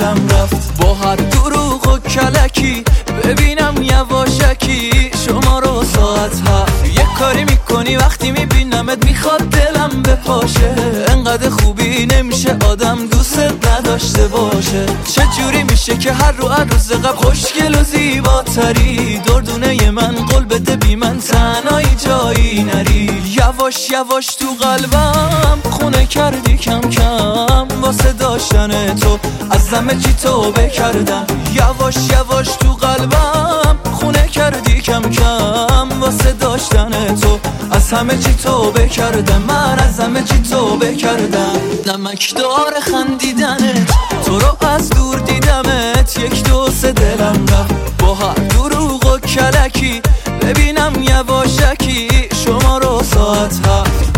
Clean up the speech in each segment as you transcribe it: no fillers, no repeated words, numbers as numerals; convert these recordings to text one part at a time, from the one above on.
دلم رفت با هر دروغ و کلکی ببینم یواشکی شما رو ساعت هفت. یه کاری میکنی وقتی میبینمت میخواد دلم بپاشه، انقدر خوبی نمیشه آدم دوست نداشته باشه. چه جوری میشه که هر روز قبل خوشگل و زیباتری، دردونه من قول بده بی من تنهایی جایی نری. یواش یواش تو قلبم خونه کردی کم کم، واسه داشتن تو از همه چی توبه کردم. یواش یواش تو قلبم خونه کردی کم کم، واسه داشتن تو از همه چی توبه کردم. من از همه چی توبه کردم. نمکدار خندیدنت، تو رو از دور دیدمت، یک دو سه دلم رفت با هر دروغ و کلکی ببینم یواشکی شما رو ساعت هفت.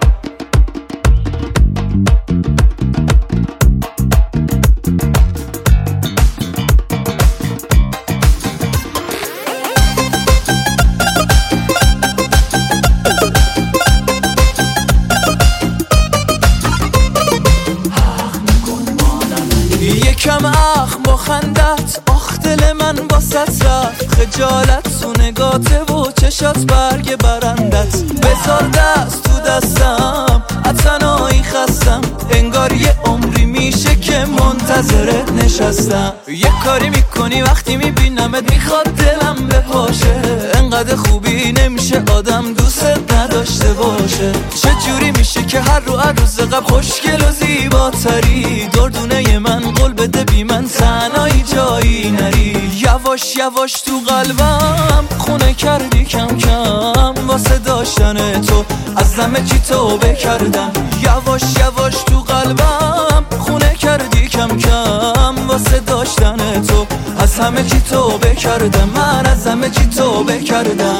یکم اخم با خندت، آخ دل من باست رفت. خجالت تو نگاته و چشات برگ برندت، بذار دست تو دستم از تنهایی خستم. انگار یه عمری میشه که منتظرت نشستم. یه کاری میکنی وقتی میبینمت میخواد دلم بپاشه، انقدر خوبی نمیشه آدم دوست نداشته باشه. چه جوری میشه که هر روز قبل خوشگل و زیباتری، دردونه من قول بده بی من تنهایی جایی نری. یواش یواش تو قلبم خونه کردی کم کم، واسه داشتن تو از همه چی توبه کردم. یواش یواش تو قلبم خونه کردی کم کم، واسه داشتن تو از همه چی توبه کردم. من از همه چی توبه کردم.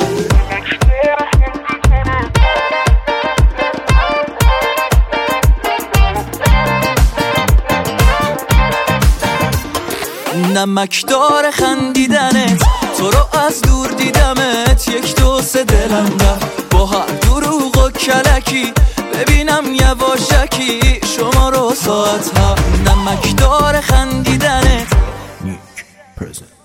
نمکدار خندیدنت، تو رو از دور دیدمت، یک دو سه دلم رفت با هر دروغ و کلکی ببینم یواشکی شما رو ساعت هفت. نمکدار خندیدنت.